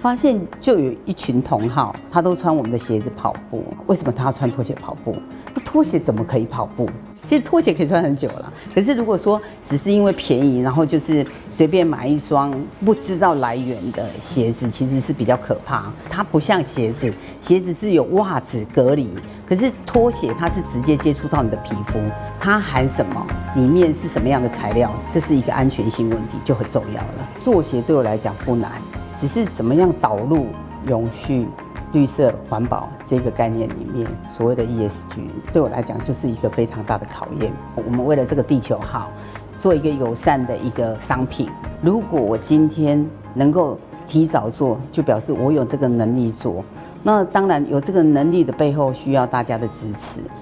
发现就有一群同好，他都穿我们的鞋子跑步。为什么他要穿拖鞋跑步？那拖鞋怎么可以跑步？其实拖鞋可以穿很久了，可是如果说只是因为便宜，然后就是随便买一双不知道来源的鞋子，其实是比较可怕。它不像鞋子，鞋子是有袜子隔离，可是拖鞋它是直接接触到你的皮肤，它含什么，里面是什么样的材料，这是一个安全性问题，就很重要了。做鞋对我来讲不难，只是怎么样导入永续、绿色环保这个概念里面，所谓的 ESG 对我来讲就是一个非常大的考验。我们为了这个地球好，做一个友善的一个商品。如果我今天能够提早做，就表示我有这个能力做。那当然有这个能力的背后，需要大家的支持。